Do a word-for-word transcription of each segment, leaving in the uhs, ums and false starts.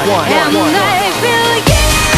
I feel yeah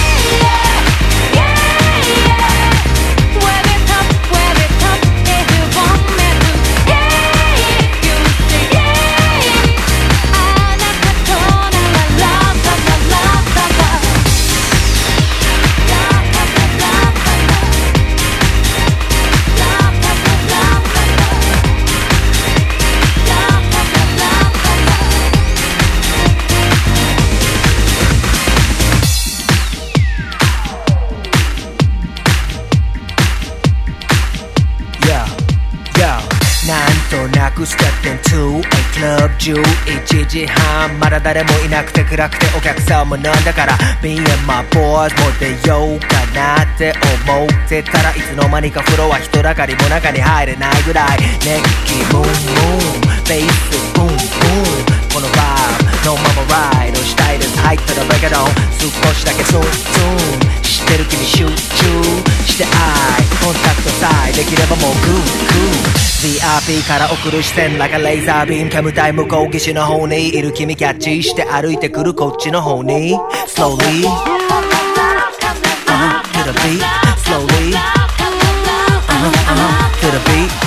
なんとなくステップイントゥクラブじゅういちじはんまだ誰もいなくて暗くてお客さんもなんだから Me and my boys も出ようかなって思ってたらいつの間にかフロア人だかりも中に入れないぐらい熱気ムーンムーンベースブンブンこのバーのままライドしたいです入ったらベケドン少しだけツンツン知ってる君集中して愛コンタクトさえできればもうグーグー ブイアイピー から送る視線なんかレーザービーム煙たい向こう岸の方にいる君キャッチして歩いてくるこっちの方に Slowly uh-huh, to the beat Slowly uh-huh, uh-huh, to the beat